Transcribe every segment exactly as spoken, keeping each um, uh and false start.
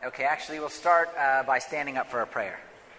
Okay, actually, we'll start uh, by standing up for a prayer.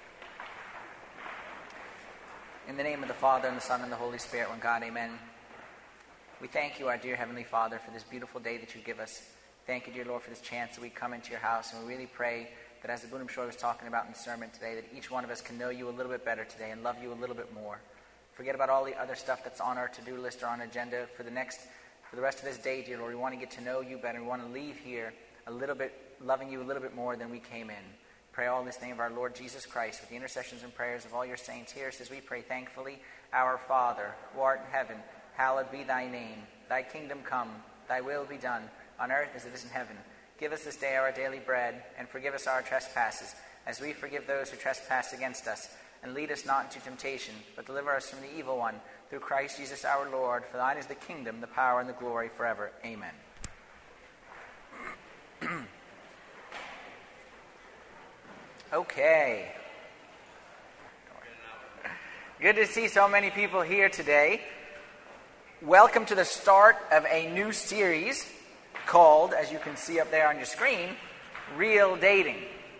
In the name of the Father, and the Son, and the Holy Spirit, one God, amen. We thank you, our dear Heavenly Father, for this beautiful day that you give us. Thank you, dear Lord, for this chance that we come into your house, and we really pray that as the Bunam Shor was talking about in the sermon today, that each one of us can know you a little bit better today and love you a little bit more. Forget about all the other stuff that's on our to-do list or on our agenda for the next, for the rest of this day, dear Lord. We want to get to know you better. We want to leave here a little bit, loving you a little bit more than we came in. Pray all in this name of our Lord Jesus Christ, with the intercessions and prayers of all your saints. Hear us as we pray thankfully. Our Father, who art in heaven, hallowed be thy name. Thy kingdom come, thy will be done, on earth as it is in heaven. Give us this day our daily bread, and forgive us our trespasses, as we forgive those who trespass against us. And lead us not into temptation, but deliver us from the evil one. Through Christ Jesus our Lord, for thine is the kingdom, the power, and the glory forever. Amen. Okay. Good to see so many people here today. Welcome to the start of a new series called, as you can see up there on your screen, Real Dating.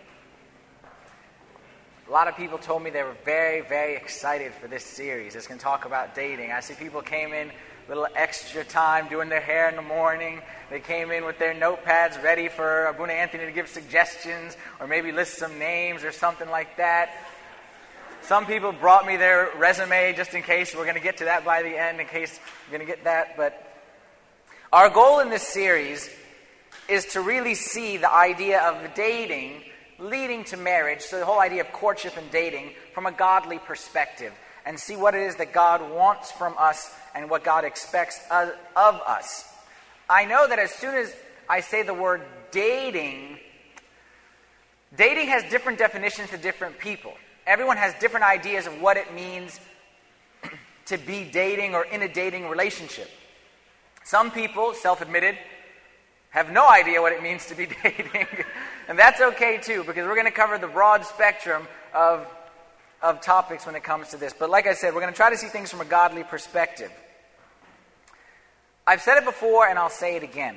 A lot of people told me they were very, very excited for this series. It's going to talk about dating. I see people came in a little extra time doing their hair in the morning. They came in with their notepads ready for Abuna Anthony to give suggestions or maybe list some names or something like that. Some people brought me their resume just in case. We're going to get to that by the end in case we're going to get that. But our goal in this series is to really see the idea of dating leading to marriage, so the whole idea of courtship and dating from a godly perspective, and see what it is that God wants from us and what God expects of us. I know that as soon as I say the word dating, dating has different definitions to different people. Everyone has different ideas of what it means to be dating or in a dating relationship. Some people, self-admitted, have no idea what it means to be dating. And that's okay too, because we're going to cover the broad spectrum of, of topics when it comes to this. But like I said, we're going to try to see things from a godly perspective. I've said it before and I'll say it again.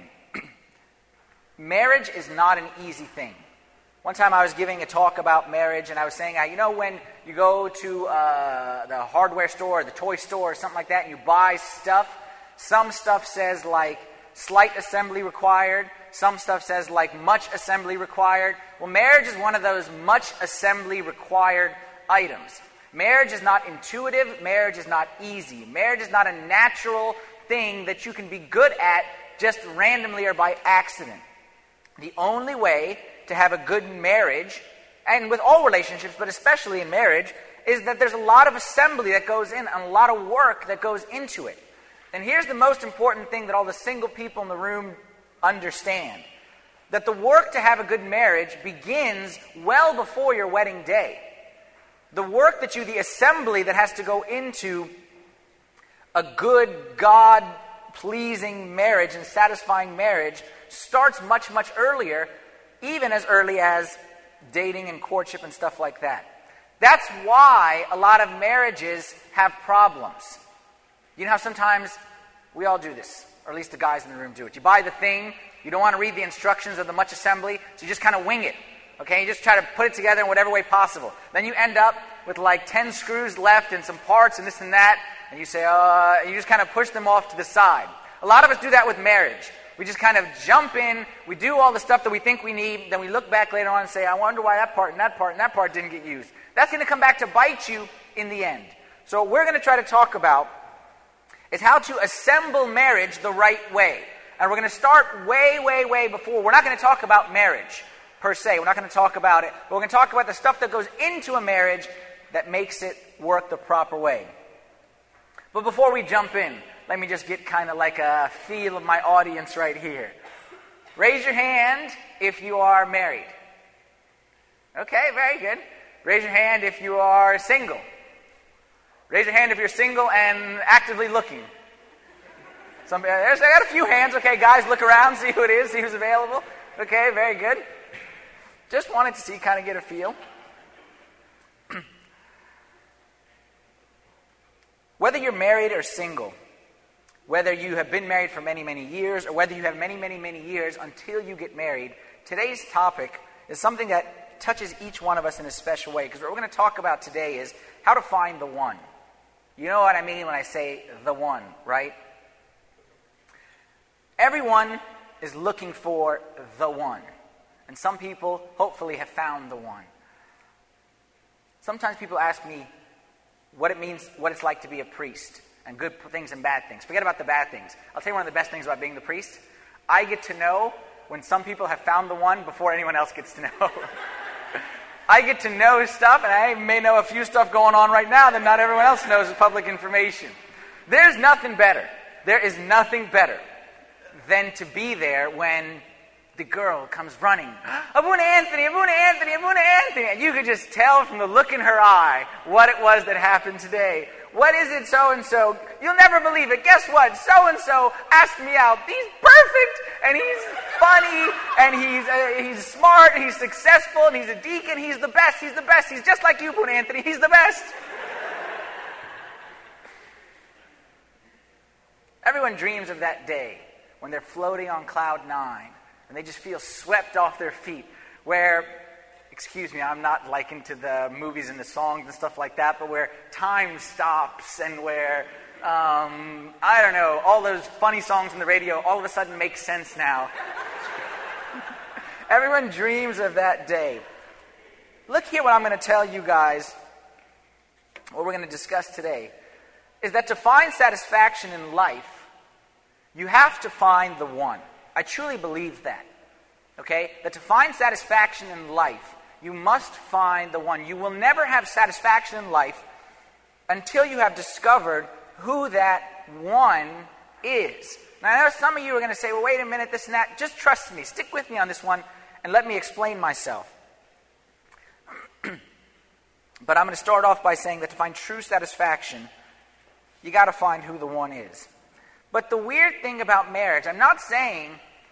Marriage is not an easy thing. One time I was giving a talk about marriage and I was saying, you know, when you go to uh, the hardware store or the toy store or something like that and you buy stuff, some stuff says like slight assembly required. Some stuff says like much assembly required. Well, marriage is one of those much assembly required items. Marriage is not intuitive. Marriage is not easy. Marriage is not a natural thing that you can be good at just randomly or by accident. The only way to have a good marriage, and with all relationships, but especially in marriage, is that there's a lot of assembly that goes in and a lot of work that goes into it. And here's the most important thing that all the single people in the room understand. That the work to have a good marriage begins well before your wedding day. The work that you, the assembly that has to go into a good, God-pleasing marriage and satisfying marriage starts much, much earlier, even as early as dating and courtship and stuff like that. That's why a lot of marriages have problems. You know how sometimes we all do this, or at least the guys in the room do it. You buy the thing, you don't want to read the instructions of the much assembly, so you just kind of wing it. Okay, you just try to put it together in whatever way possible. Then you end up with like ten screws left and some parts and this and that, and you say, uh, and you just kind of push them off to the side. A lot of us do that with marriage. We just kind of jump in, we do all the stuff that we think we need, then we look back later on and say, I wonder why that part and that part and that part didn't get used. That's going to come back to bite you in the end. So what we're going to try to talk about is how to assemble marriage the right way. And we're going to start way, way, way before. We're not going to talk about marriage per se. We're not going to talk about it. But we're going to talk about the stuff that goes into a marriage that makes it work the proper way. But before we jump in, let me just get kind of like a feel of my audience right here. Raise your hand if you are married. Okay, very good. Raise your hand if you are single. Raise your hand if you're single and actively looking. Some, there's, I got a few hands. Okay, guys, look around, see who it is, see who's available. Okay, very good. Just wanted to see, kind of get a feel. Whether you're married or single, whether you have been married for many, many years, or whether you have many, many, many years until you get married, today's topic is something that touches each one of us in a special way, because what we're going to talk about today is how to find the one. You know what I mean when I say the one, right? Everyone is looking for the one. And some people hopefully have found the one. Sometimes people ask me what it means, what it's like to be a priest, and good things and bad things. Forget about the bad things. I'll tell you one of the best things about being the priest. I get to know when some people have found the one before anyone else gets to know. I get to know stuff, and I may know a few stuff going on right now that not everyone else knows is public information. There's nothing better. There is nothing better than to be there when the girl comes running. Abuna Anthony, Abuna Anthony, Abuna Anthony. And you could just tell from the look in her eye what it was that happened today. What is it, so-and-so? You'll never believe it. Guess what? So-and-so asked me out. He's perfect, and he's funny, and he's uh, he's smart, and he's successful, and he's a deacon. He's the best. He's the best. He's just like you, Abuna Anthony. He's the best. Everyone dreams of that day when they're floating on cloud nine, and they just feel swept off their feet, where, excuse me, I'm not like into the movies and the songs and stuff like that, but where time stops and where, um, I don't know, all those funny songs on the radio all of a sudden make sense now. Everyone dreams of that day. Look here what I'm going to tell you guys, what we're going to discuss today, is that to find satisfaction in life, you have to find the one. I truly believe that. Okay? That to find satisfaction in life, you must find the one. You will never have satisfaction in life until you have discovered who that one is. Now, I know some of you are going to say, well, wait a minute, this and that. Just trust me. Stick with me on this one and let me explain myself. But I'm going to start off by saying that to find true satisfaction, you got to find who the one is. But the weird thing about marriage, I'm not saying...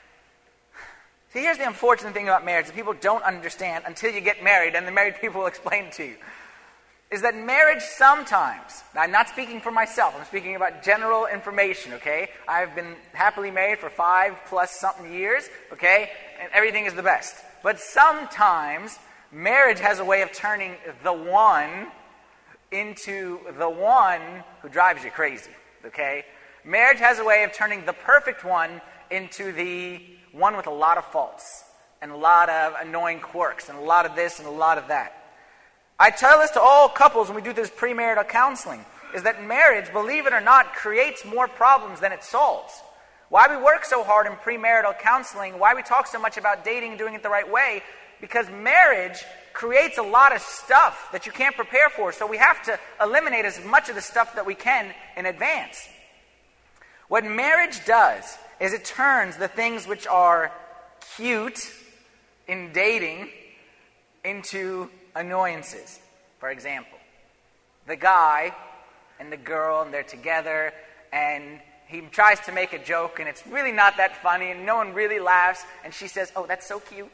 See, here's the unfortunate thing about marriage that people don't understand until you get married, and the married people will explain it to you, is that marriage sometimes, now I'm not speaking for myself, I'm speaking about general information, okay? I've been happily married for five plus something years, okay? And everything is the best. But sometimes marriage has a way of turning the one into the one who drives you crazy, okay? Marriage has a way of turning the perfect one into the one with a lot of faults and a lot of annoying quirks and a lot of this and a lot of that. I tell this to all couples when we do this premarital counseling, is that marriage, believe it or not, creates more problems than it solves. Why we work so hard in premarital counseling, why we talk so much about dating and doing it the right way, because marriage creates a lot of stuff that you can't prepare for, so we have to eliminate as much of the stuff that we can in advance. What marriage does is it turns the things which are cute in dating into annoyances. For example, the guy and the girl, and they're together, and he tries to make a joke, and it's really not that funny, and no one really laughs, and she says, oh, that's so cute.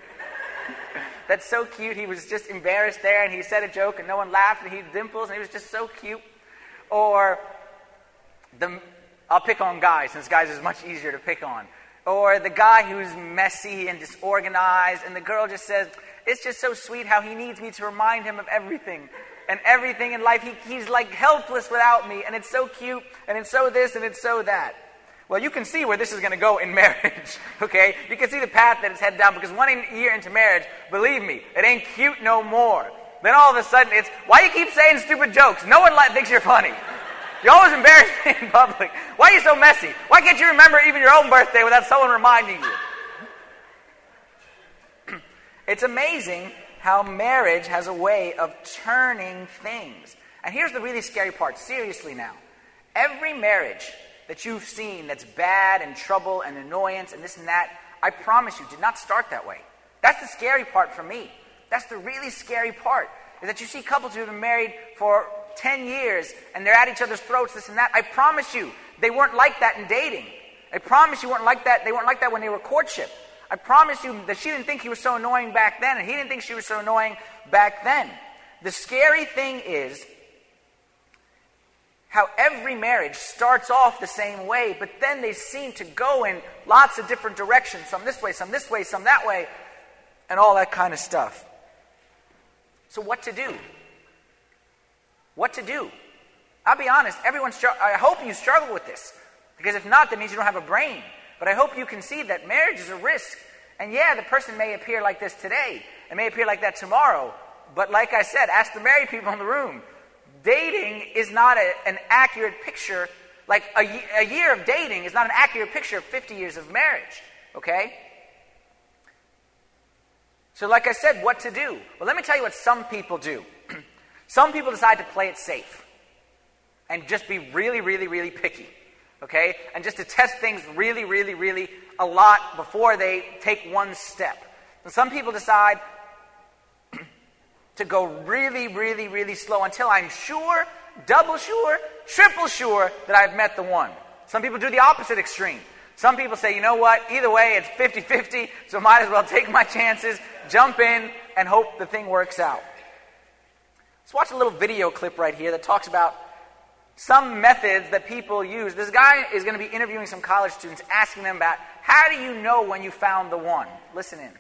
That's so cute. He was just embarrassed there, and he said a joke, and no one laughed, and he dimples, and he was just so cute. Or the... I'll pick on guys, since guys is much easier to pick on. Or the guy who's messy and disorganized, and the girl just says, it's just so sweet how he needs me to remind him of everything. And everything in life, he, he's like helpless without me, and it's so cute, and it's so this, and it's so that. Well, you can see where this is going to go in marriage, okay? You can see the path that it's headed down, because one year into marriage, believe me, it ain't cute no more. Then all of a sudden, it's, why you keep saying stupid jokes? No one thinks you're funny. You always embarrass me in public. Why are you so messy? Why can't you remember even your own birthday without someone reminding you? It's amazing how marriage has a way of turning things. And here's the really scary part. Seriously now. Every marriage that you've seen that's bad and trouble and annoyance and this and that, I promise you, did not start that way. That's the scary part for me. That's the really scary part. Is that you see couples who have been married for ten years and they're at each other's throats, this and that. I promise you, they weren't like that in dating. I promise you weren't like that. They weren't like that when they were courtship. I promise you that she didn't think he was so annoying back then, and he didn't think she was so annoying back then. The scary thing is how every marriage starts off the same way, but then they seem to go in lots of different directions, some this way, some this way, some that way. and all that kind of stuff. So what to do? What to do? I'll be honest, everyone, str- I hope you struggle with this. Because if not, that means you don't have a brain. But I hope you can see that marriage is a risk. And yeah, the person may appear like this today. It may appear like that tomorrow. But like I said, ask the married people in the room. Dating is not a, an accurate picture. Like a, a year of dating is not an accurate picture of fifty years of marriage. Okay? So like I said, what to do? Well, let me tell you what some people do. Some people decide to play it safe. And just be really, really, really picky. Okay? And just to test things really, really, really a lot before they take one step. And some people decide to go really, really, really slow until I'm sure, double sure, triple sure that I've met the one. Some people do the opposite extreme. Some people say, you know what, either way it's fifty-fifty, so might as well take my chances, jump in, and hope the thing works out. Let's watch a little video clip right here that talks about some methods that people use. This guy is going to be interviewing some college students, asking them about, how do you know when you found the one? Listen in.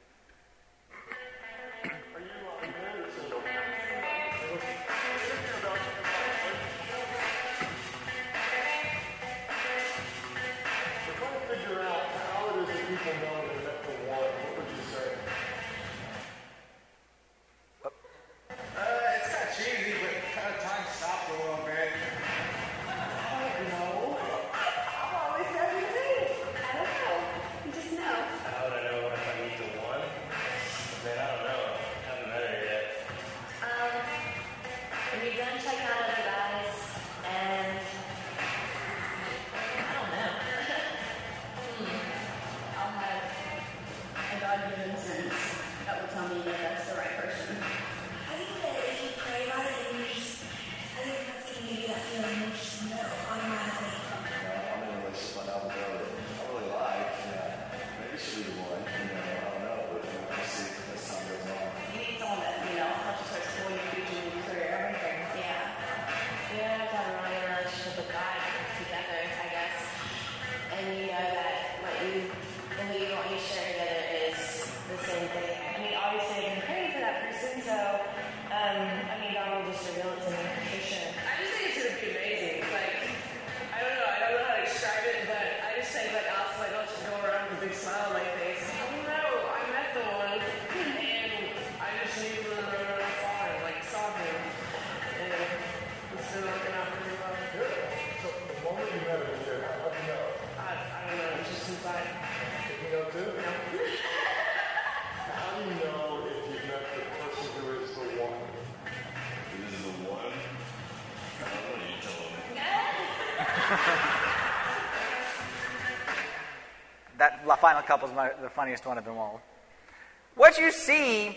That final couple is my, the funniest one of them all. What you see,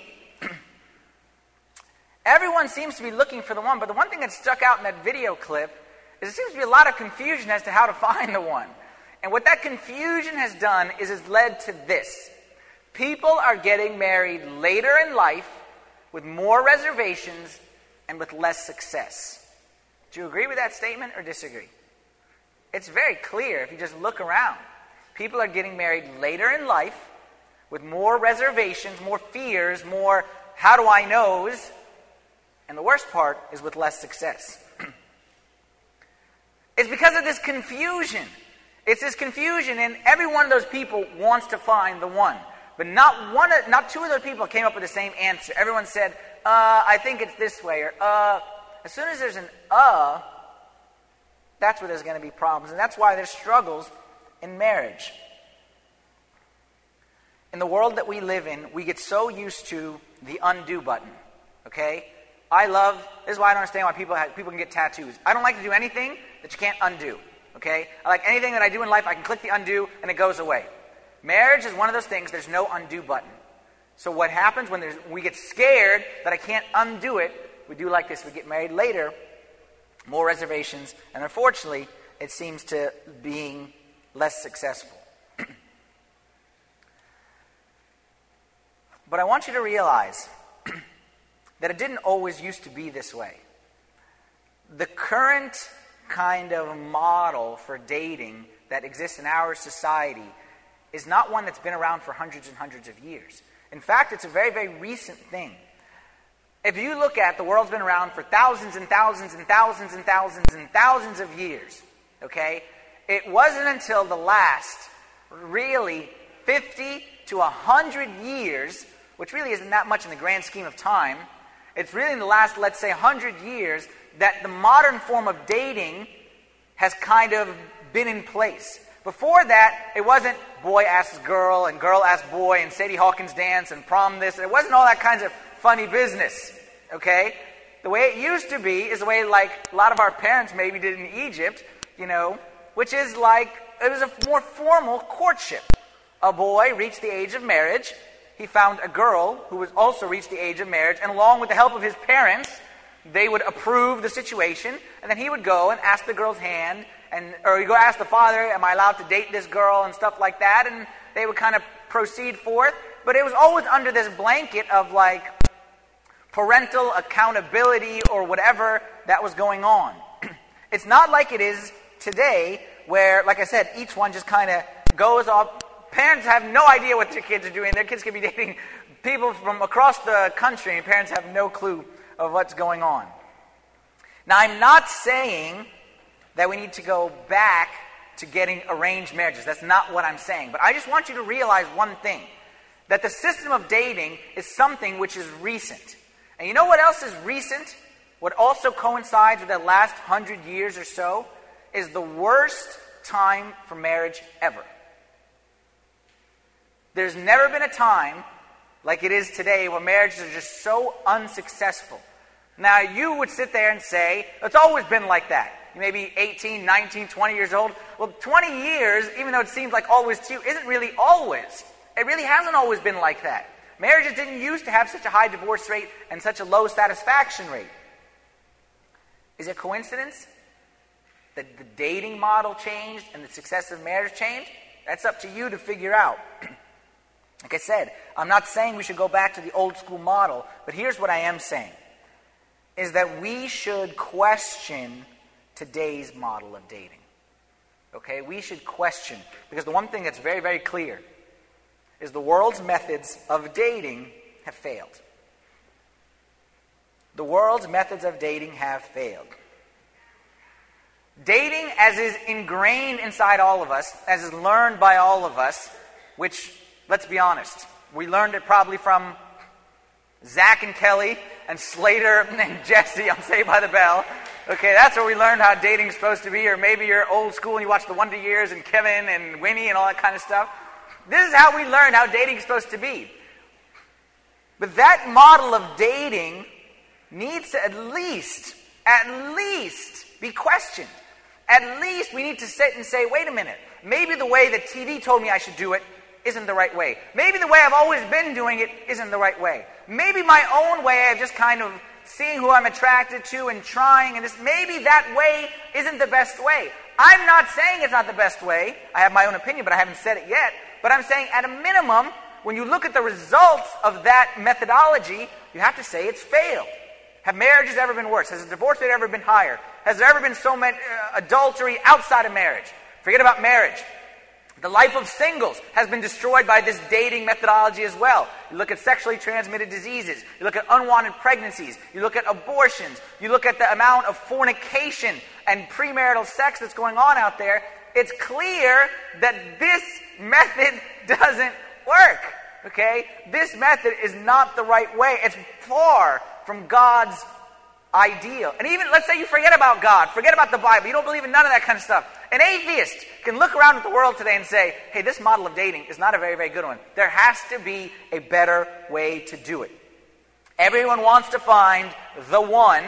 everyone seems to be looking for the one, but the one thing that stuck out in that video clip is there seems to be a lot of confusion as to how to find the one. And what that confusion has done is it's led to this. People are getting married later in life with more reservations and with less success. Do you agree with that statement or disagree? It's very clear if you just look around. People are getting married later in life with more reservations, more fears, more how do I knows, and the worst part is with less success. It's because of this confusion. It's this confusion, and every one of those people wants to find the one. But not one, of, not two of those people came up with the same answer. Everyone said, uh, I think it's this way, or uh. As soon as there's an uh, that's where there's going to be problems, and that's why there's struggles in marriage. In the world that we live in, we get so used to the undo button. Okay? I love, this is why I don't understand why people have, people can get tattoos. I don't like to do anything that you can't undo. Okay? I like anything that I do in life, I can click the undo and it goes away. Marriage is one of those things, there's no undo button. So what happens when there's, we get scared that I can't undo it, we do like this, we get married later, more reservations, and unfortunately, it seems to being less successful. But I want you to realize that it didn't always used to be this way. The current kind of model for dating that exists in our society is not one that's been around for hundreds and hundreds of years. In fact, it's a very, very recent thing. If you look at, the world's been around for thousands and thousands and thousands and thousands and thousands of years, okay? It wasn't until the last, really, fifty to one hundred years, which really isn't that much in the grand scheme of time, it's really in the last, let's say, one hundred years, that the modern form of dating has kind of been in place. Before that, it wasn't boy asks girl and girl asks boy and Sadie Hawkins dance and prom this. It wasn't all that kinds of funny business, okay? The way it used to be is the way like a lot of our parents maybe did in Egypt, you know, which is like, it was a more formal courtship. A boy reached the age of marriage. He found a girl who was also reached the age of marriage, and along with the help of his parents, they would approve the situation, and then he would go and ask the girl's hand, and or he'd go ask the father, am I allowed to date this girl, and stuff like that, and they would kind of proceed forth. But it was always under this blanket of like parental accountability or whatever that was going on. It's not like it is today where, like I said, each one just kind of goes off. Parents have no idea what their kids are doing. Their kids could be dating people from across the country, and parents have no clue of what's going on. Now, I'm not saying that we need to go back to getting arranged marriages. That's not what I'm saying. But I just want you to realize one thing, that the system of dating is something which is recent. And you know what else is recent? What also coincides with the last hundred years or so is the worst time for marriage ever. There's never been a time like it is today where marriages are just so unsuccessful. Now, you would sit there and say, it's always been like that. You may be eighteen, nineteen, twenty years old. Well, twenty years, even though it seems like always to you, isn't really always. It really hasn't always been like that. Marriages didn't used to have such a high divorce rate and such a low satisfaction rate. Is it a coincidence that the dating model changed and the success of marriage changed? That's up to you to figure out. Like I said, I'm not saying we should go back to the old school model, but here's what I am saying, is that we should question today's model of dating. Okay? We should question, because the one thing that's very, very clear is the world's methods of dating have failed. The world's methods of dating have failed. Dating, as is ingrained inside all of us, as is learned by all of us, which, let's be honest, we learned it probably from Zach and Kelly and Slater and Jesse on Saved by the Bell. Okay, that's where we learned how dating's supposed to be. Or maybe you're old school and you watch The Wonder Years and Kevin and Winnie and all that kind of stuff. This is how we learned how dating's supposed to be. But that model of dating needs to at least, at least be questioned. At least we need to sit and say, wait a minute, maybe the way that T V told me I should do it isn't the right way. Maybe the way I've always been doing it isn't the right way. Maybe my own way of just kind of seeing who I'm attracted to and trying, and this, maybe that way isn't the best way. I'm not saying it's not the best way. I have my own opinion, but I haven't said it yet. But I'm saying at a minimum, when you look at the results of that methodology, you have to say it's failed. Have marriages ever been worse? Has the divorce rate ever been higher? Has there ever been so much uh, adultery outside of marriage? Forget about marriage. The life of singles has been destroyed by this dating methodology as well. You look at sexually transmitted diseases. You look at unwanted pregnancies. You look at abortions. You look at the amount of fornication and premarital sex that's going on out there. It's clear that this method doesn't work. Okay? This method is not the right way. It's far from God's ideal. And even, let's say you forget about God, forget about the Bible, you don't believe in none of that kind of stuff. An atheist can look around at the world today and say, hey, this model of dating is not a very, very good one. There has to be a better way to do it. Everyone wants to find the one,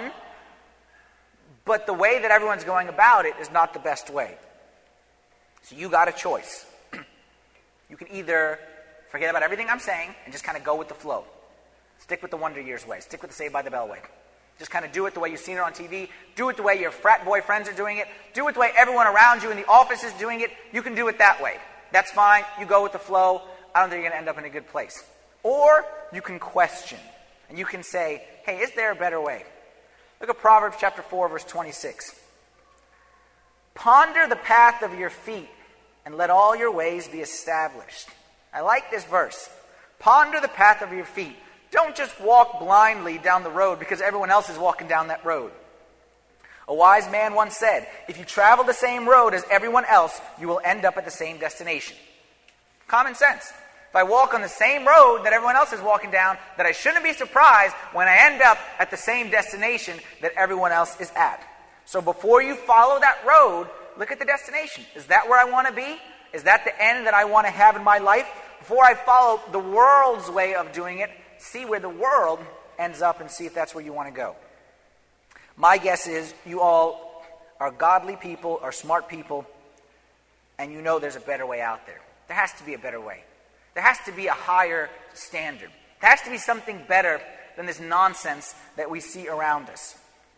but the way that everyone's going about it is not the best way. So you got a choice. You can either forget about everything I'm saying and just kind of go with the flow. Stick with the Wonder Years way. Stick with the Saved by the Bell way. Just kind of do it the way you've seen it on T V. Do it the way your frat boy friends are doing it. Do it the way everyone around you in the office is doing it. You can do it that way. That's fine. You go with the flow. I don't think you're going to end up in a good place. Or you can question. And you can say, hey, is there a better way? Look at Proverbs chapter four, verse twenty-six. Ponder the path of your feet, and let all your ways be established. I like this verse. Ponder the path of your feet. Don't just walk blindly down the road because everyone else is walking down that road. A wise man once said, if you travel the same road as everyone else, you will end up at the same destination. Common sense. If I walk on the same road that everyone else is walking down, that I shouldn't be surprised when I end up at the same destination that everyone else is at. So before you follow that road, look at the destination. Is that where I want to be? Is that the end that I want to have in my life? Before I follow the world's way of doing it, see where the world ends up and see if that's where you want to go. My guess is you all are godly people, are smart people, and you know there's a better way out there. There has to be a better way. There has to be a higher standard. There has to be something better than this nonsense that we see around us.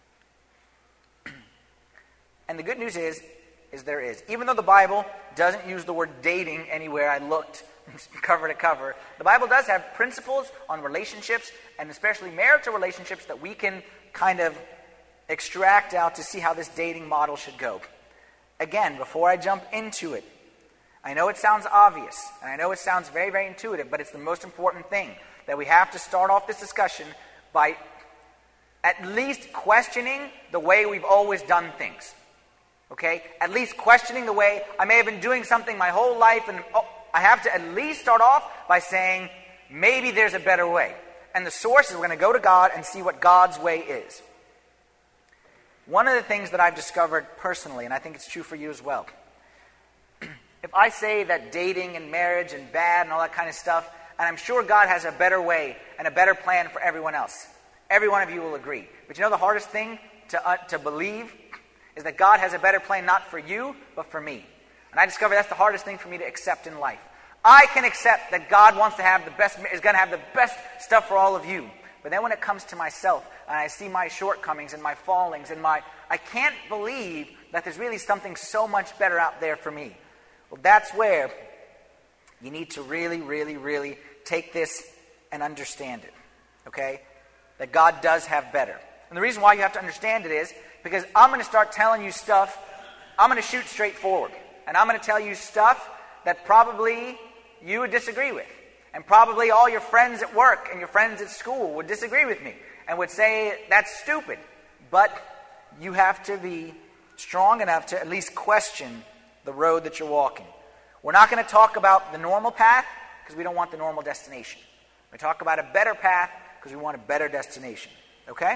And the good news is, is there is. Even though the Bible doesn't use the word dating anywhere, I looked cover to cover, the Bible does have principles on relationships, and especially marital relationships, that we can kind of extract out to see how this dating model should go. Again, before I jump into it, I know it sounds obvious, and I know it sounds very, very intuitive, but it's the most important thing, that we have to start off this discussion by at least questioning the way we've always done things. Okay? At least questioning the way I may have been doing something my whole life, and oh, I have to at least start off by saying, maybe there's a better way. And the source is we're going to go to God and see what God's way is. One of the things that I've discovered personally, and I think it's true for you as well, if I say that dating and marriage and bad and all that kind of stuff, and I'm sure God has a better way and a better plan for everyone else, every one of you will agree. But you know the hardest thing to, uh, to believe is that God has a better plan not for you, but for me. And I discovered that's the hardest thing for me to accept in life. I can accept that God wants to have the best, is going to have the best stuff for all of you. But then when it comes to myself, and I see my shortcomings and my fallings, and my, I can't believe that there's really something so much better out there for me. Well, that's where you need to really, really, really take this and understand it. Okay? That God does have better. And the reason why you have to understand it is because I'm going to start telling you stuff, I'm going to shoot straight forward. And I'm going to tell you stuff that probably you would disagree with. And probably all your friends at work and your friends at school would disagree with me and would say, that's stupid. But you have to be strong enough to at least question the road that you're walking. We're not going to talk about the normal path because we don't want the normal destination. We talk about a better path because we want a better destination. Okay?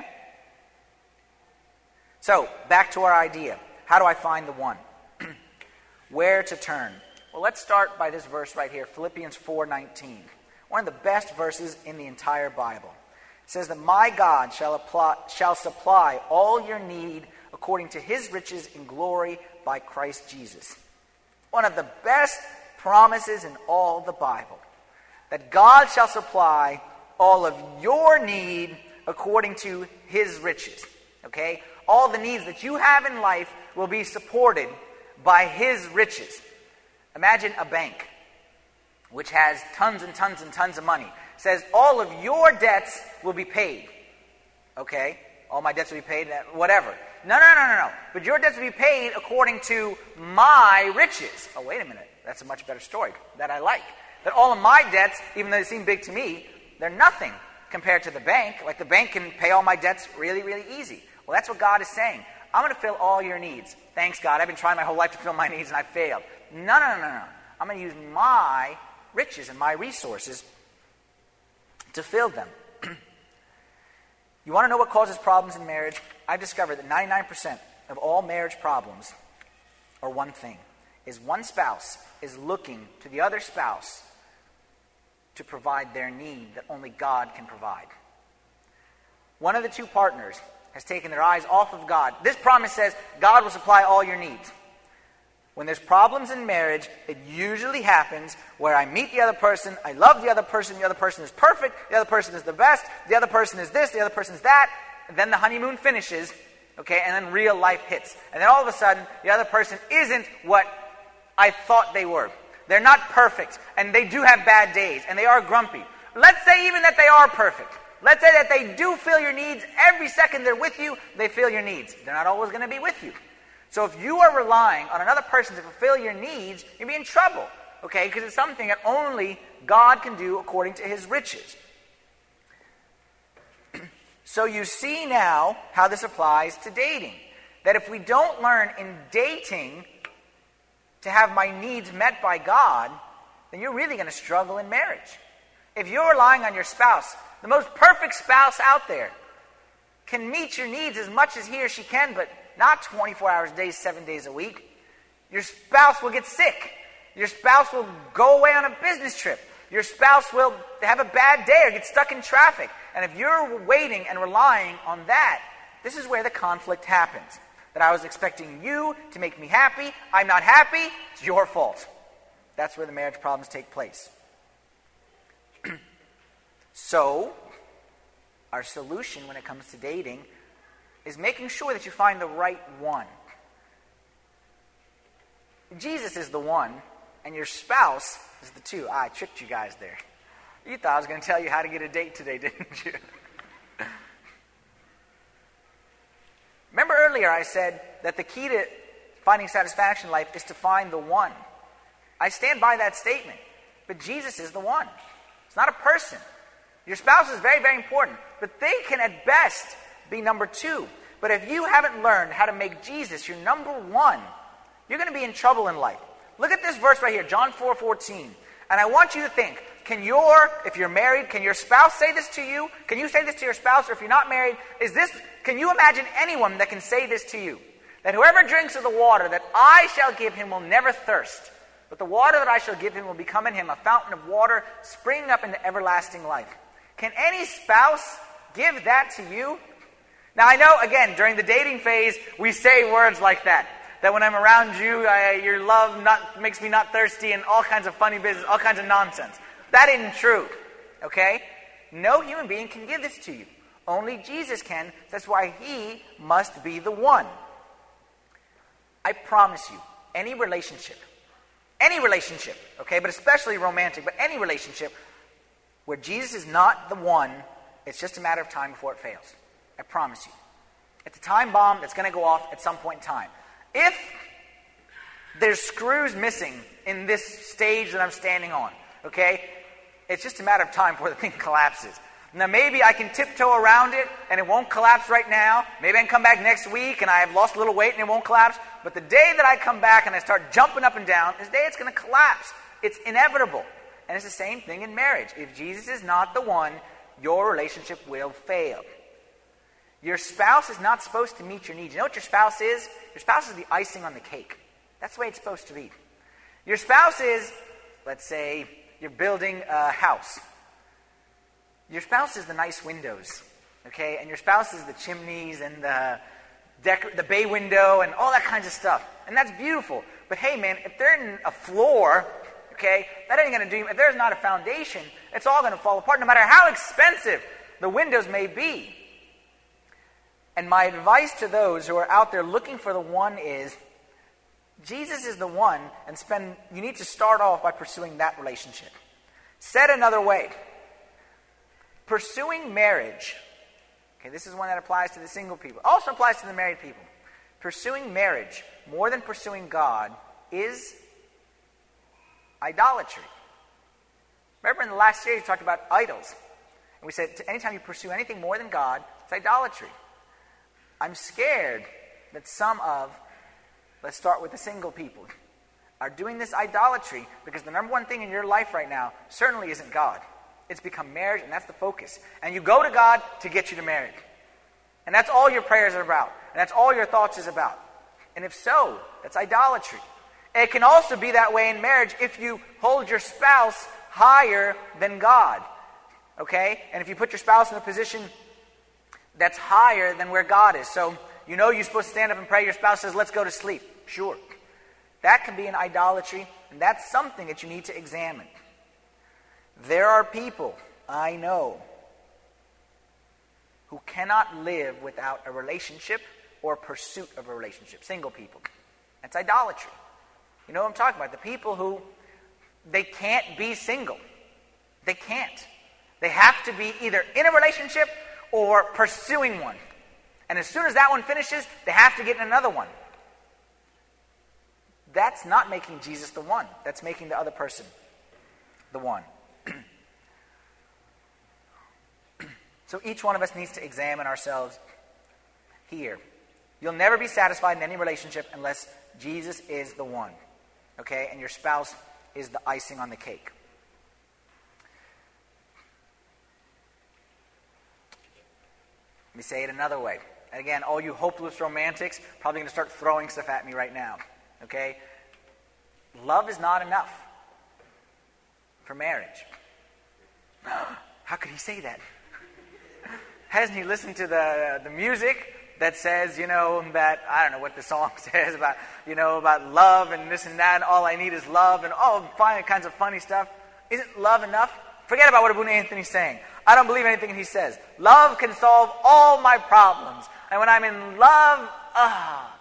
So, back to our idea. How do I find the one? Where to turn? Well, let's start by this verse right here, Philippians four nineteen. One of the best verses in the entire Bible. It says that my God shall, apply, shall supply all your need according to his riches in glory by Christ Jesus. One of the best promises in all the Bible. That God shall supply all of your need according to his riches. Okay? All the needs that you have in life will be supported by his riches. Imagine a bank which has tons and tons and tons of money. Says all of your debts will be paid. Okay? All my debts will be paid, whatever. No, no, no, no, no. But your debts will be paid according to my riches. Oh, wait a minute. That's a much better story that I like. That all of my debts, even though they seem big to me, they're nothing compared to the bank. Like the bank can pay all my debts really, really easy. Well, that's what God is saying. I'm going to fill all your needs. Thanks, God. I've been trying my whole life to fill my needs and I failed. No, no, no, no, no. I'm going to use my riches and my resources to fill them. You want to know what causes problems in marriage? I've discovered that ninety-nine percent of all marriage problems are one thing. Is one spouse is looking to the other spouse to provide their need that only God can provide. One of the two partners has taken their eyes off of God. This promise says God will supply all your needs. When there's problems in marriage, it usually happens where I meet the other person, I love the other person, the other person is perfect, the other person is the best, the other person is this, the other person is that, and then the honeymoon finishes, okay, and then real life hits. And then all of a sudden, the other person isn't what I thought they were. They're not perfect, and they do have bad days, and they are grumpy. Let's say even that they are perfect. Let's say that they do fill your needs. Every second they're with you, they fill your needs. They're not always going to be with you. So if you are relying on another person to fulfill your needs, you'll be in trouble, okay? Because it's something that only God can do according to his riches. So you see now how this applies to dating. That if we don't learn in dating to have my needs met by God, then you're really going to struggle in marriage. If you're relying on your spouse, the most perfect spouse out there, can meet your needs as much as he or she can, but not twenty-four hours a day, seven days a week, your spouse will get sick. Your spouse will go away on a business trip. Your spouse will have a bad day or get stuck in traffic. And if you're waiting and relying on that, this is where the conflict happens. That I was expecting you to make me happy. I'm not happy. It's your fault. That's where the marriage problems take place. So, our solution when it comes to dating is making sure that you find the right one. Jesus is the one, and your spouse is the two. Ah, I tricked you guys there. You thought I was going to tell you how to get a date today, didn't you? Remember earlier I said that the key to finding satisfaction in life is to find the one. I stand by that statement. But Jesus is the one. It's not a person. Your spouse is very, very important. But they can at best be number two. But if you haven't learned how to make Jesus your number one, you're going to be in trouble in life. Look at this verse right here, John four fourteen. And I want you to think, can your, if you're married, can your spouse say this to you? Can you say this to your spouse? Or if you're not married, is this, can you imagine anyone that can say this to you? That whoever drinks of the water that I shall give him will never thirst. But the water that I shall give him will become in him a fountain of water springing up into everlasting life. Can any spouse give that to you? Now I know, again, during the dating phase, we say words like that. That when I'm around you, I, your love not, makes me not thirsty and all kinds of funny business, all kinds of nonsense. That isn't true, okay? No human being can give this to you. Only Jesus can. That's why he must be the one. I promise you, any relationship, any relationship, okay, but especially romantic, but any relationship where Jesus is not the one, it's just a matter of time before it fails. I promise you. It's a time bomb that's going to go off at some point in time. If there's screws missing in this stage that I'm standing on, okay, it's just a matter of time before the thing collapses. Now maybe I can tiptoe around it and it won't collapse right now. Maybe I can come back next week and I have lost a little weight and it won't collapse. But the day that I come back and I start jumping up and down, this day it's going to collapse. It's inevitable. And it's the same thing in marriage. If Jesus is not the one, your relationship will fail. Your spouse is not supposed to meet your needs. You know what your spouse is? Your spouse is the icing on the cake. That's the way it's supposed to be. Your spouse is, let's say, you're building a house. Your spouse is the nice windows, okay? And your spouse is the chimneys and the decor- the bay window and all that kinds of stuff. And that's beautiful. But hey, man, if there isn't a floor, okay, that ain't going to do. If there's not a foundation, it's all going to fall apart, no matter how expensive the windows may be. And my advice to those who are out there looking for the one is, Jesus is the one, and spend. You need to start off by pursuing that relationship. Said another way, pursuing marriage, okay, this is one that applies to the single people, also applies to the married people. Pursuing marriage more than pursuing God is idolatry. Remember in the last series we talked about idols. And we said anytime you pursue anything more than God, it's idolatry. I'm scared that some of, let's start with the single people, are doing this idolatry because the number one thing in your life right now certainly isn't God. It's become marriage, and that's the focus. And you go to God to get you to marriage. And that's all your prayers are about. And that's all your thoughts is about. And if so, that's idolatry. And it can also be that way in marriage if you hold your spouse higher than God. Okay? And if you put your spouse in a position that's higher than where God is. So, you know you're supposed to stand up and pray. Your spouse says, let's go to sleep. Sure. That can be an idolatry, and that's something that you need to examine. There are people I know who cannot live without a relationship or pursuit of a relationship. Single people. That's idolatry. You know what I'm talking about? The people who, they can't be single. They can't. They have to be either in a relationship or pursuing one. And as soon as that one finishes, they have to get in another one. That's not making Jesus the one. That's making the other person the one. So each one of us needs to examine ourselves here. You'll never be satisfied in any relationship unless Jesus is the one. Okay? And your spouse is the icing on the cake. Let me say it another way. And again, all you hopeless romantics probably going to start throwing stuff at me right now. Okay? Love is not enough for marriage. How could he say that? Hasn't he listened to the the music that says, you know, that, I don't know what the song says about, you know, about love and this and that, and all I need is love, and all kinds of funny stuff. Isn't love enough? Forget about what Abuna Anthony's saying. I don't believe anything he says. Love can solve all my problems. And when I'm in love, ah.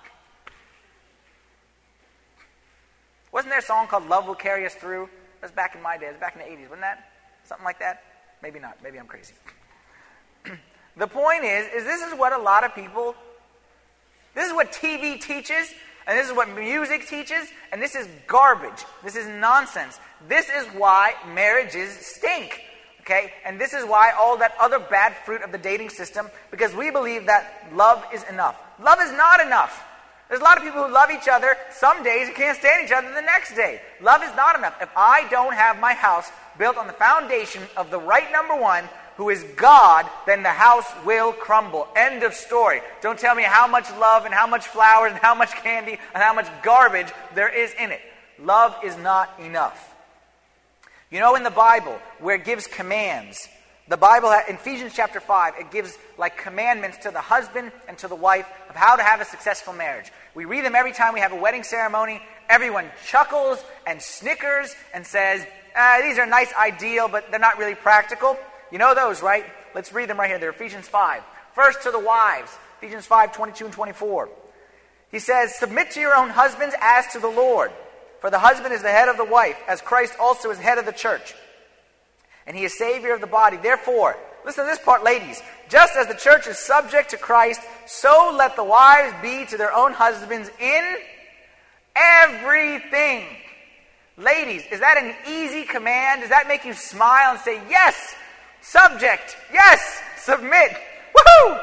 Wasn't there a song called Love Will Carry Us Through? That was back in my day. It was back in the eighties. Wasn't that? Something like that? Maybe not. Maybe I'm crazy. The point is, is this is what a lot of people, this is what T V teaches, and this is what music teaches, and this is garbage. This is nonsense. This is why marriages stink. Okay? And this is why all that other bad fruit of the dating system, because we believe that love is enough. Love is not enough. There's a lot of people who love each other. Some days you can't stand each other the next day. Love is not enough. If I don't have my house built on the foundation of the right number one, who is God, then the house will crumble. End of story. Don't tell me how much love and how much flowers and how much candy and how much garbage there is in it. Love is not enough. You know, in the Bible, where it gives commands, the Bible, in Ephesians chapter five, it gives like commandments to the husband and to the wife of how to have a successful marriage. We read them every time we have a wedding ceremony. Everyone chuckles and snickers and says, ah, these are nice ideal, but they're not really practical. You know those, right? Let's read them right here. They're Ephesians five. First to the wives, Ephesians five, twenty-two and twenty-four. He says, submit to your own husbands as to the Lord. For the husband is the head of the wife, as Christ also is head of the church. And he is Savior of the body. Therefore, listen to this part, ladies. Just as the church is subject to Christ, so let the wives be to their own husbands in everything. Ladies, is that an easy command? Does that make you smile and say, yes, subject, yes, submit, woohoo!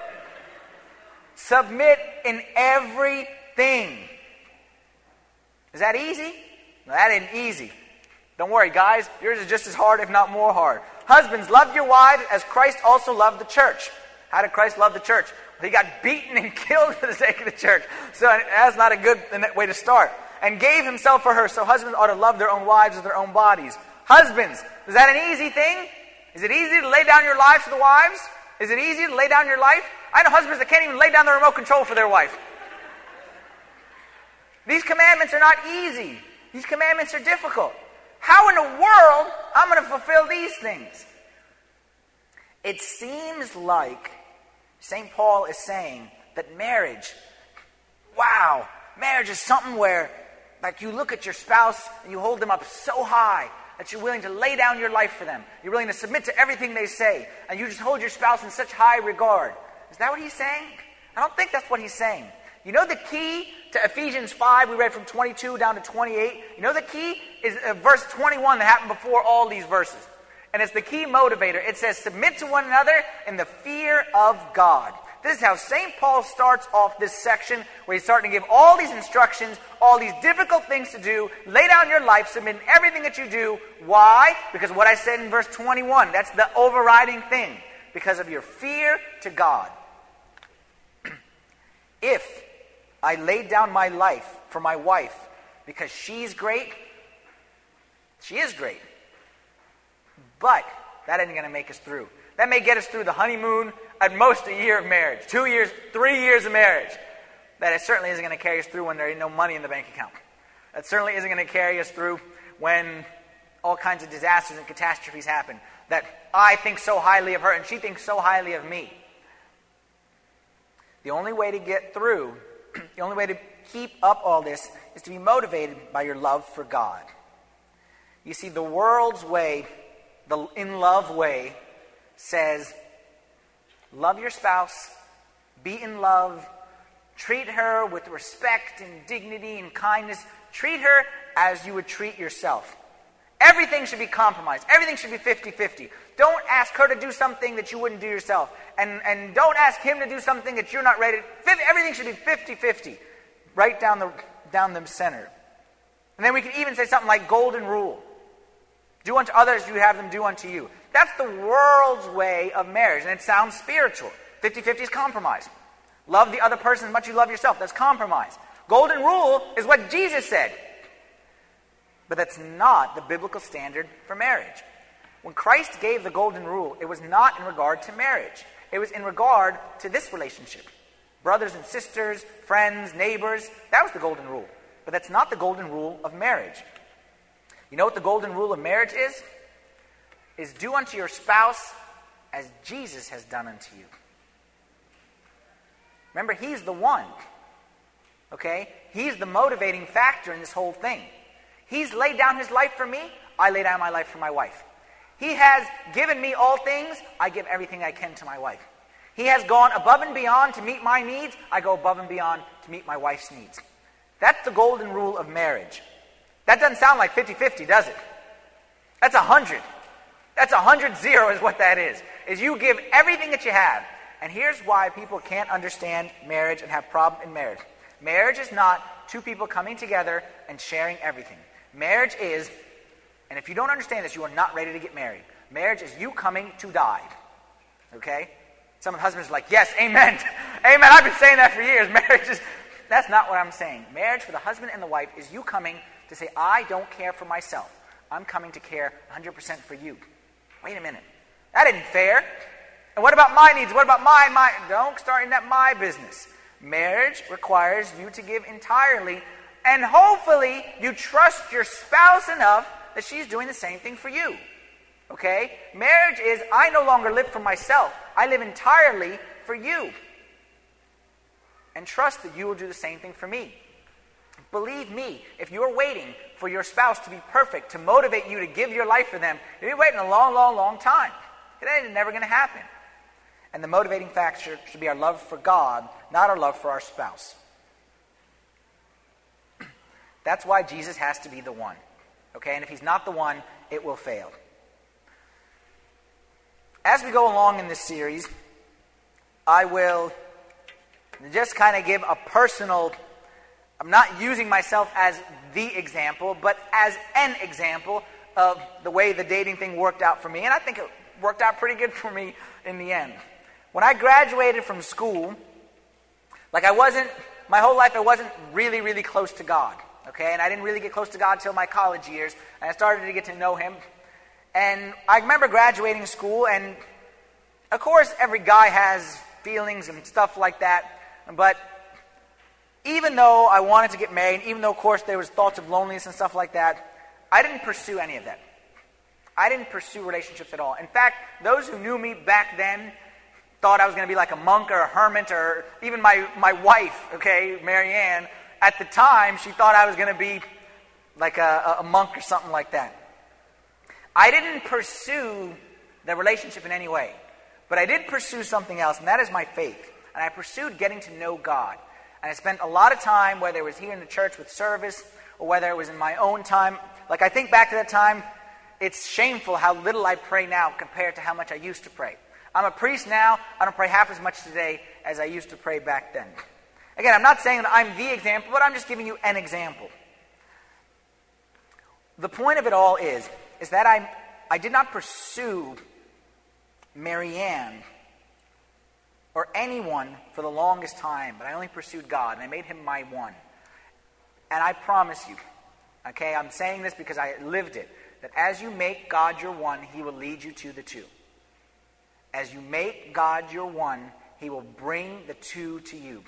Submit in everything. Is that easy? No, that ain't easy. Don't worry, guys. Yours is just as hard, if not more hard. Husbands, love your wives as Christ also loved the church. How did Christ love the church? Well, he got beaten and killed for the sake of the church. So that's not a good way to start. And gave himself for her. So husbands ought to love their own wives as their own bodies. Husbands, is that an easy thing? Is it easy to lay down your lives for the wives? Is it easy to lay down your life? I know husbands that can't even lay down the remote control for their wife. These commandments are not easy. These commandments are difficult. How in the world I'm going to fulfill these things? It seems like Saint Paul is saying that marriage, wow, marriage is something where like you look at your spouse and you hold them up so high that you're willing to lay down your life for them. You're willing to submit to everything they say. And you just hold your spouse in such high regard. Is that what he's saying? I don't think that's what he's saying. You know the key to Ephesians five, we read from twenty-two down to twenty-eight. You know the key is uh, verse twenty-one that happened before all these verses. And it's the key motivator. It says, submit to one another in the fear of God. This is how Saint Paul starts off this section, where he's starting to give all these instructions, all these difficult things to do. Lay down your life, submit in everything that you do. Why? Because what I said in verse twenty-one, that's the overriding thing. Because of your fear to God. If I laid down my life for my wife because she's great, she is great. But that isn't going to make us through. That may get us through the honeymoon, at most a year of marriage, two years, three years of marriage. That it certainly isn't going to carry us through when there ain't no money in the bank account. That certainly isn't going to carry us through when all kinds of disasters and catastrophes happen. That I think so highly of her and she thinks so highly of me. The only way to get through, the only way to keep up all this is to be motivated by your love for God. You see, the world's way, the in love way, says, love your spouse, be in love, treat her with respect and dignity and kindness, treat her as you would treat yourself. Everything should be compromised. Everything should be fifty-fifty. Don't ask her to do something that you wouldn't do yourself. And, and don't ask him to do something that you're not ready to. Everything should be fifty-fifty. Right down the, down the center. And then we can even say something like golden rule. Do unto others you have them do unto you. That's the world's way of marriage. And it sounds spiritual. fifty-fifty is compromise. Love the other person as much as you love yourself. That's compromise. Golden rule is what Jesus said. But that's not the biblical standard for marriage. When Christ gave the golden rule, it was not in regard to marriage. It was in regard to this relationship. Brothers and sisters, friends, neighbors, that was the golden rule. But that's not the golden rule of marriage. You know what the golden rule of marriage is? Is do unto your spouse as Jesus has done unto you. Remember, he's the one. Okay? He's the motivating factor in this whole thing. He's laid down his life for me. I lay down my life for my wife. He has given me all things. I give everything I can to my wife. He has gone above and beyond to meet my needs. I go above and beyond to meet my wife's needs. That's the golden rule of marriage. That doesn't sound like fifty-fifty, does it? That's a hundred. That's a hundred zero is what that is. Is you give everything that you have. And here's why people can't understand marriage and have problems in marriage. Marriage is not two people coming together and sharing everything. Marriage is, and if you don't understand this, you are not ready to get married. Marriage is you coming to die. Okay? Some of the husbands are like, yes, amen. Amen, I've been saying that for years. Marriage is, that's not what I'm saying. Marriage for the husband and the wife is you coming to say, I don't care for myself. I'm coming to care one hundred percent for you. Wait a minute. That isn't fair. And what about my needs? What about my, my? Don't start in that my business. Marriage requires you to give entirely, and hopefully you trust your spouse enough that she's doing the same thing for you. Okay? Marriage is, I no longer live for myself. I live entirely for you. And trust that you will do the same thing for me. Believe me, if you're waiting for your spouse to be perfect, to motivate you to give your life for them, you'll be waiting a long, long, long time. It ain't never going to happen. And the motivating factor should be our love for God, not our love for our spouse. That's why Jesus has to be the one. Okay? And if he's not the one, it will fail. As we go along in this series, I will just kind of give a personal, I'm not using myself as the example, but as an example of the way the dating thing worked out for me. And I think it worked out pretty good for me in the end. When I graduated from school, like I wasn't, my whole life I wasn't really, really close to God. Okay, and I didn't really get close to God until my college years, and I started to get to know him. And I remember graduating school, and of course every guy has feelings and stuff like that, but even though I wanted to get married, even though of course there was thoughts of loneliness and stuff like that, I didn't pursue any of that. I didn't pursue relationships at all. In fact, those who knew me back then thought I was going to be like a monk or a hermit, or even my, my wife, okay, Mary Ann, at the time, she thought I was going to be like a, a monk or something like that. I didn't pursue the relationship in any way, but I did pursue something else, and that is my faith. And I pursued getting to know God. And I spent a lot of time, whether it was here in the church with service, or whether it was in my own time. Like I think back to that time, it's shameful how little I pray now compared to how much I used to pray. I'm a priest now. I don't pray half as much today as I used to pray back then. Again, I'm not saying that I'm the example, but I'm just giving you an example. The point of it all is, is that I, I did not pursue Mary Ann or anyone for the longest time, but I only pursued God, and I made him my one. And I promise you, okay, I'm saying this because I lived it, that as you make God your one, he will lead you to the two. As you make God your one, he will bring the two to you.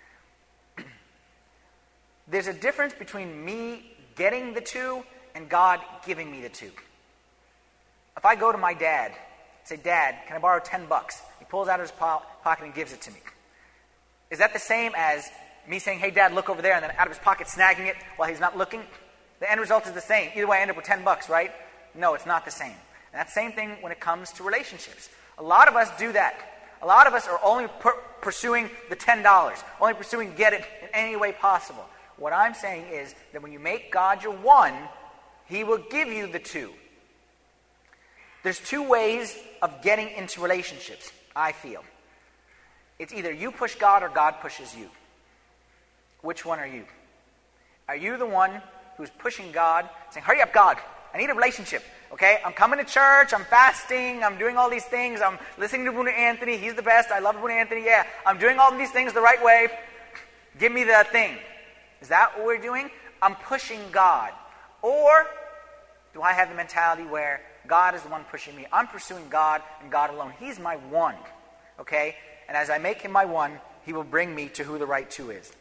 There's a difference between me getting the two and God giving me the two. If I go to my dad and say, Dad, can I borrow ten bucks? He pulls out of his po- pocket and gives it to me. Is that the same as me saying, hey, Dad, look over there, and then out of his pocket snagging it while he's not looking? The end result is the same. Either way, I end up with ten bucks, right? No, it's not the same. And that's the same thing when it comes to relationships. A lot of us do that. A lot of us are only per- pursuing the ten dollars, only pursuing get it in any way possible. What I'm saying is that when you make God your one, He will give you the two. There's two ways of getting into relationships, I feel. It's either you push God or God pushes you. Which one are you? Are you the one who's pushing God, saying, hurry up, God, I need a relationship, okay? I'm coming to church, I'm fasting, I'm doing all these things, I'm listening to Bruno Anthony, he's the best, I love Bruno Anthony, yeah, I'm doing all these things the right way, give me the thing. Is that what we're doing? I'm pushing God. Or do I have the mentality where God is the one pushing me? I'm pursuing God and God alone. He's my one, okay? And as I make him my one, he will bring me to who the right two is.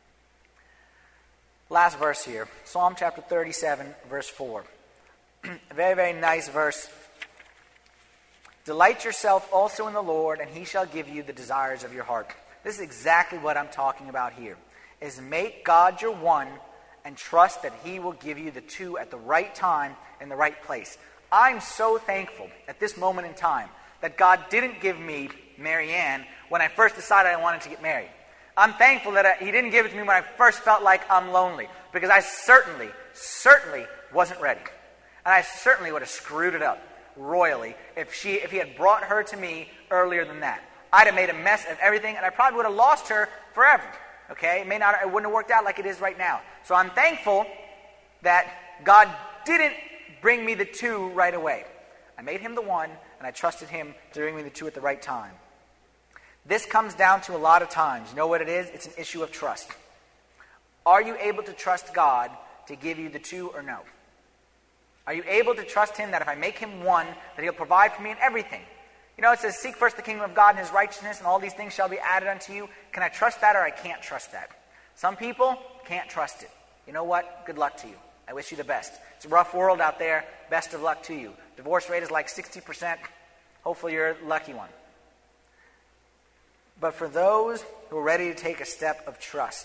Last verse here, Psalm chapter thirty-seven, verse four. A very, very nice verse. Delight yourself also in the Lord, and he shall give you the desires of your heart. This is exactly what I'm talking about here, is make God your one and trust that he will give you the two at the right time in the right place. I'm so thankful at this moment in time that God didn't give me Marianne when I first decided I wanted to get married. I'm thankful that I, he didn't give it to me when I first felt like I'm lonely, because I certainly, certainly wasn't ready. And I certainly would have screwed it up royally if she, if he had brought her to me earlier than that. I'd have made a mess of everything, and I probably would have lost her forever. Okay? It may not, it wouldn't have worked out like it is right now. So I'm thankful that God didn't bring me the two right away. I made him the one, and I trusted him to bring me the two at the right time. This comes down to a lot of times. You know what it is? It's an issue of trust. Are you able to trust God to give you the two or no? Are you able to trust him that if I make him one, that he'll provide for me in everything? You know, it says, seek first the kingdom of God and his righteousness, and all these things shall be added unto you. Can I trust that, or I can't trust that? Some people can't trust it. You know what? Good luck to you. I wish you the best. It's a rough world out there. Best of luck to you. Divorce rate is like sixty percent. Hopefully you're a lucky one. But for those who are ready to take a step of trust,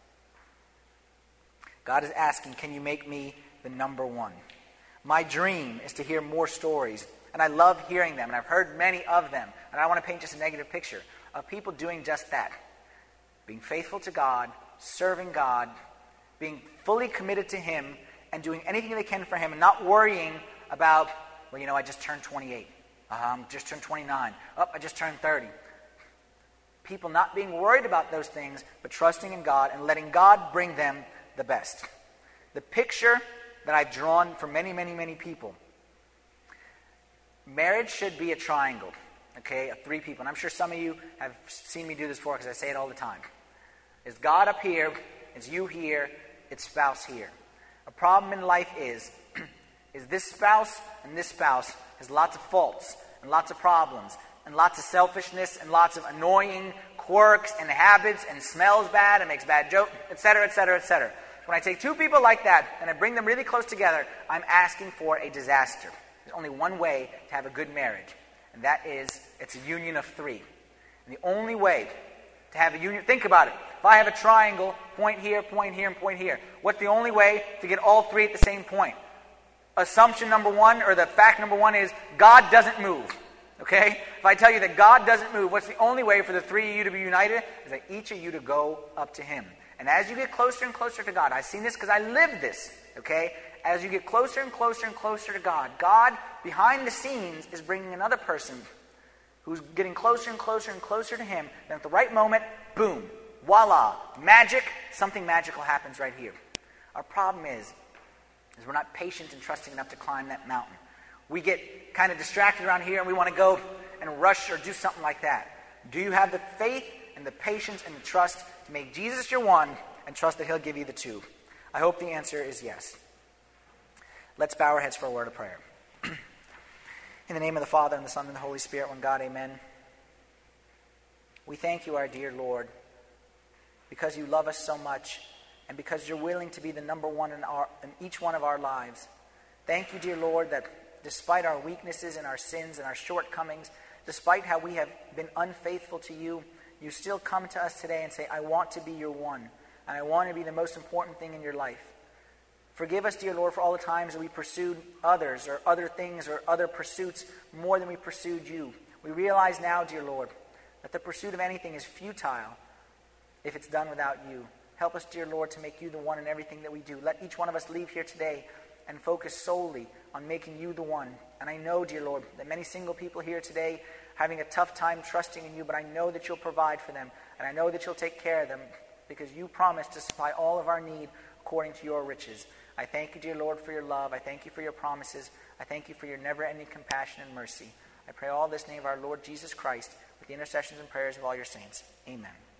God is asking, can you make me the number one? My dream is to hear more stories, and I love hearing them, and I've heard many of them, and I want to paint just a negative picture of people doing just that. Being faithful to God, serving God, being fully committed to him, and doing anything they can for him, and not worrying about, well, you know, I just turned twenty-eight. Um, just turned twenty-nine. Oh, I just turned thirty. People not being worried about those things, but trusting in God and letting God bring them the best. The picture that I've drawn for many, many, many people. Marriage should be a triangle, okay, of three people. And I'm sure some of you have seen me do this before because I say it all the time. It's God up here, it's you here, it's spouse here. A problem in life is, is this spouse and this spouse has lots of faults and lots of problems and lots of selfishness and lots of annoying quirks and habits and smells bad and makes bad jokes, et cetera, et cetera, et cetera. When I take two people like that and I bring them really close together, I'm asking for a disaster. There's only one way to have a good marriage, and that is it's a union of three. And the only way to have a union, think about it. If I have a triangle, point here, point here, and point here, what's the only way to get all three at the same point? Assumption number one, or the fact number one is God doesn't move. Okay? If I tell you that God doesn't move, what's the only way for the three of you to be united? Is that each of you to go up to him. And as you get closer and closer to God, I've seen this because I lived this, okay? As you get closer and closer and closer to God, God, behind the scenes, is bringing another person who's getting closer and closer and closer to him. Then at the right moment, boom, voila, magic, something magical happens right here. Our problem is, is we're not patient and trusting enough to climb that mountain. We get kind of distracted around here and we want to go and rush or do something like that. Do you have the faith and the patience and the trust to make Jesus your one and trust that he'll give you the two? I hope the answer is yes. Let's bow our heads for a word of prayer. In the name of the Father, and the Son, and the Holy Spirit, one God, amen. We thank you, our dear Lord, because you love us so much and because you're willing to be the number one in, our, in each one of our lives. Thank you, dear Lord, that despite our weaknesses and our sins and our shortcomings, despite how we have been unfaithful to you, you still come to us today and say, I want to be your one, and I want to be the most important thing in your life. Forgive us, dear Lord, for all the times that we pursued others or other things or other pursuits more than we pursued you. We realize now, dear Lord, that the pursuit of anything is futile if it's done without you. Help us, dear Lord, to make you the one in everything that we do. Let each one of us leave here today and focus solely on making you the one. And I know, dear Lord, that many single people here today having a tough time trusting in you, but I know that you'll provide for them, and I know that you'll take care of them, because you promised to supply all of our need according to your riches. I thank you, dear Lord, for your love. I thank you for your promises. I thank you for your never-ending compassion and mercy. I pray all this in the name of our Lord Jesus Christ, with the intercessions and prayers of all your saints. Amen.